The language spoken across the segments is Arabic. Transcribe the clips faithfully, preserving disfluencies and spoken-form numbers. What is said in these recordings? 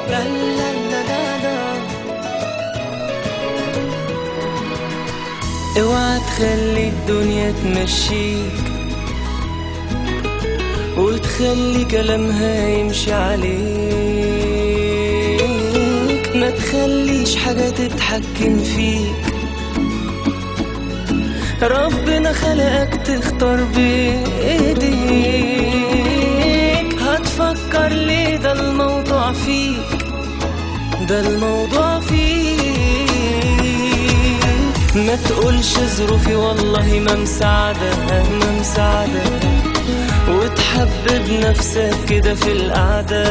لا لا لا لا لا. اوعى تخلي الدنيا تمشيك وتخلي كلامها يمشي عليك، ما تخليش حاجة تتحكم فيك. ربنا خلقك تختار بإيديك، هتفكر ليه؟ ده الموضوع فيك، ده الموضوع فيك. ما تقولش ظروفي والله ما مساعدة ما مساعدة، وتحبب نفسك كده في القعدة،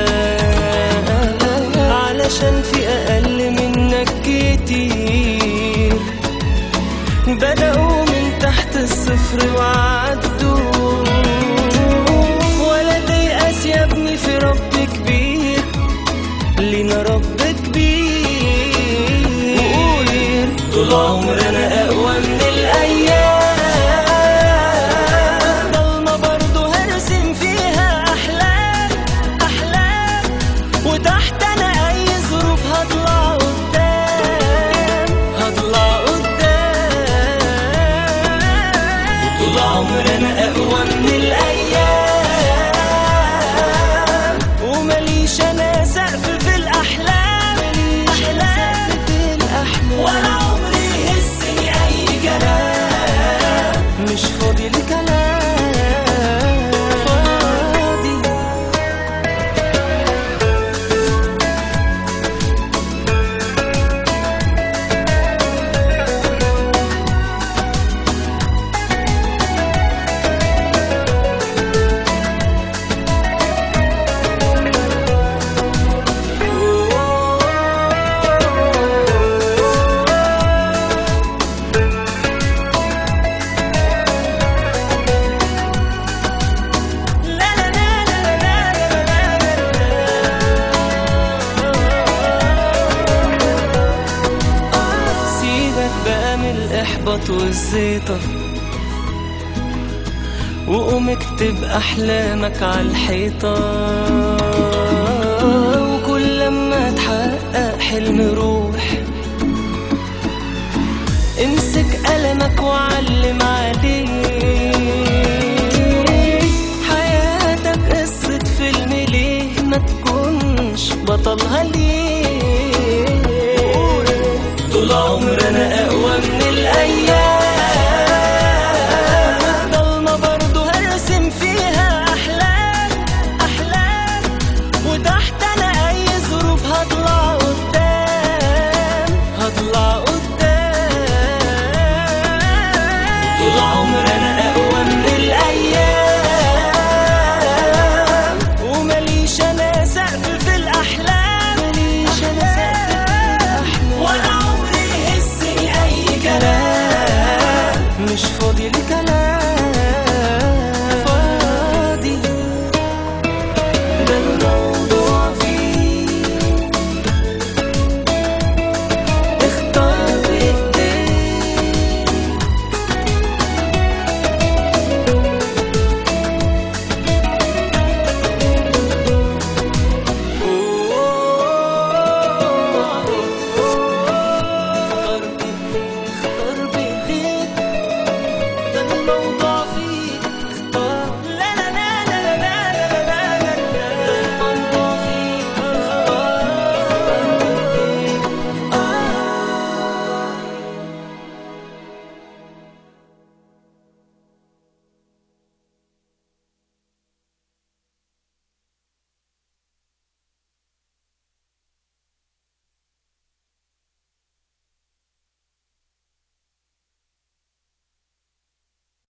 علشان في أقل منك كتير بدأوا من تحت الصفر وعدوا. ولا تيأس يا ابني، في رب كبير، لينا رب كبير. وقول طول عمرنا أقوى من الأيام، ضلمة برضو هرسم فيها أحلام أحلام، وتحت أنا أي ظروف هطلع قدام هطلع قدام. طول عمرنا أقوى من الأيام، ومليش أنا سقف في الأحلام أحلام في الأحلام، ولا عمري يهزني أي كلام، مش فاضي لكلام فاضي. الإحباط والزيطة، وقوم اكتب أحلامك عالحيطة، وكل لما تحقق حلم روح امسك قلمك وعلم عليه. حياتك قصة فيلم، ليه ما تكونش بطلها؟ ليه طول عمرك